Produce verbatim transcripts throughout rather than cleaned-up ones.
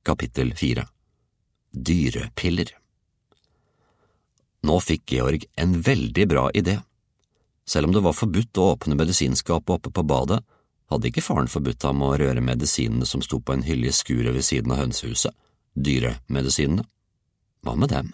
Kapittel fire. Dyrepiller. Nå fikk Georg en veldig bra idé. Selv om det var forbudt å åpne medisinskapet oppe på badet, hadde ikke faren forbudt ham å røre medisinene som sto på en hylle i skuret ved siden av hønsehuset, dyremedisinene. Hva med dem?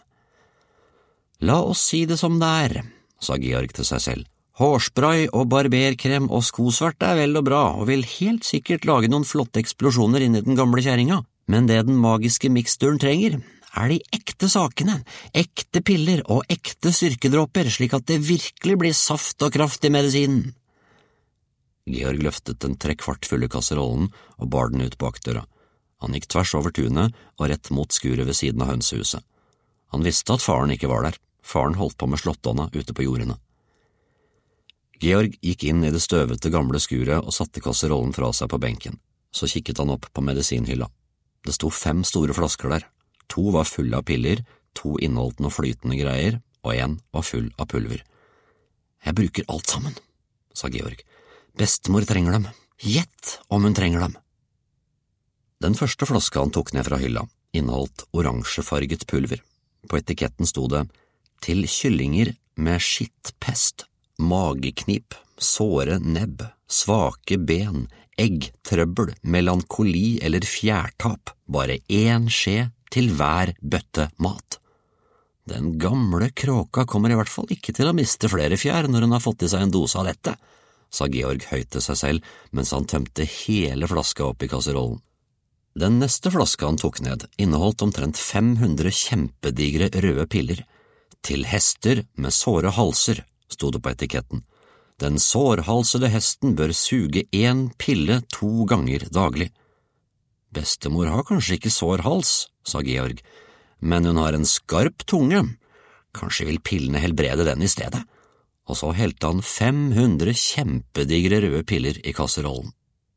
La oss si det som det er, sa Georg til seg selv. Hårspray og barberkrem og skosvert er vel og bra, og vil helt sikkert lage noen flotte eksplosjoner inni den gamle kjerringa, men det den magiske miksturen trenger, er de ekte sakene, ekte piller og ekte styrkedråper, slik at det virkelig blir saft og kraft i medisinen. Georg løftet den trekvart fulle kasserollen og bar den ut bak døra. Han gikk tvers over tunet og rett mot skuret ved siden av hønsehuset. Han visste at faren ikke var der, faren holdt på med slåttonna ute på jordene. Georg gikk inn i det støvete gamle skuret og satte kasserollen fra seg på benken. Så kikket han opp på medisinhylla. Det sto fem store flasker der. To var fulle av piller, to inneholdt noe flytende greier, og en var full av pulver. Jeg bruker alt sammen, sa Georg. Bestemor trenger dem. Gjett om hun trenger dem. Den første flaska han tok ned fra hylla, inneholdt oransjefarget pulver. På etiketten sto det «Til kyllinger med skittpest, mageknip, såre nebb, svake ben, eggtrøbbel, melankoli eller fjærtap, bare én skje til hver bøtte mat. Den gamle kråka kommer i hvert fall ikke til å miste flere fjær når hun har fått i seg en dose av dette, sa Georg høyt til seg selv mens han tømte hele flaska opp i kasserollen. Den neste flaska han tok ned inneholdt omtrent fem hundre kjempedigre røde piller. Til hester med såre halser, sto det på etiketten. Den sårhalsede hesten bør suge én pille to ganger daglig. Bestemor har kanskje ikke sår hals, sa Georg, men hun har en skarp tunge. Kanskje vil pillene helbrede den i stedet. Og så helte han fem hundre kjempedigre røde piller i kasserollen.